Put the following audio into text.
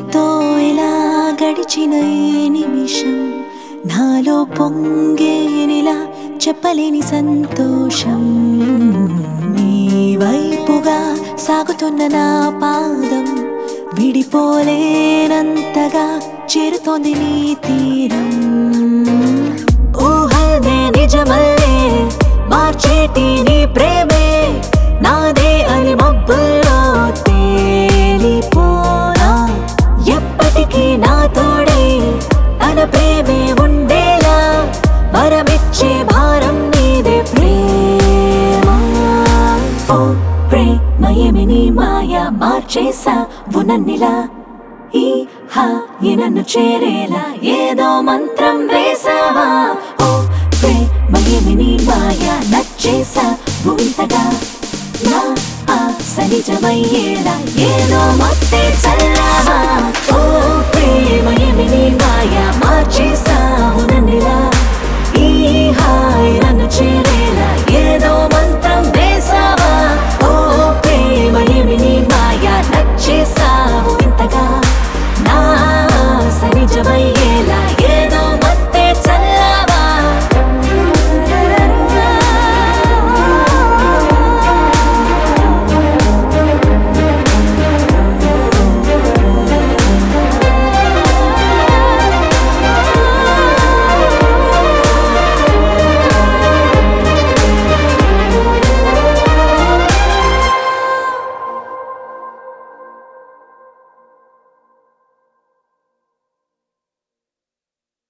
నీతో ఇలా గడిచిన ఈ నిమిషం నాలో పొంగేనిలా చెప్పలేని సంతోషం నీ వైపుగా సాగుతున్న నా పాదం విడిపోలేనంతగా చేరుతోంది నీ తీరం ఊహనే నిజమల్లే మార్చేటి నీ ప్రేమే నాదే అని మబ్బుల్లో తేలిపోనా ఎప్పటికీ నా తోడే తన ప్రేమే ఉండేలా వరమిచ్చే భారం నీదే ప్రేమ ఓ ప్రేమయేమి నీ మాయా మార్చేసావు నన్నిలా ఈ హాయి నన్ను చేరేలా ఏదో మంత్రం వేసావా ఓ ప్రేమయేమి నీ మాయా నచ్చేసావు ఇంతగా నా ఆశ నిజమయ్యేలా ఏదో మత్తే చల్లావా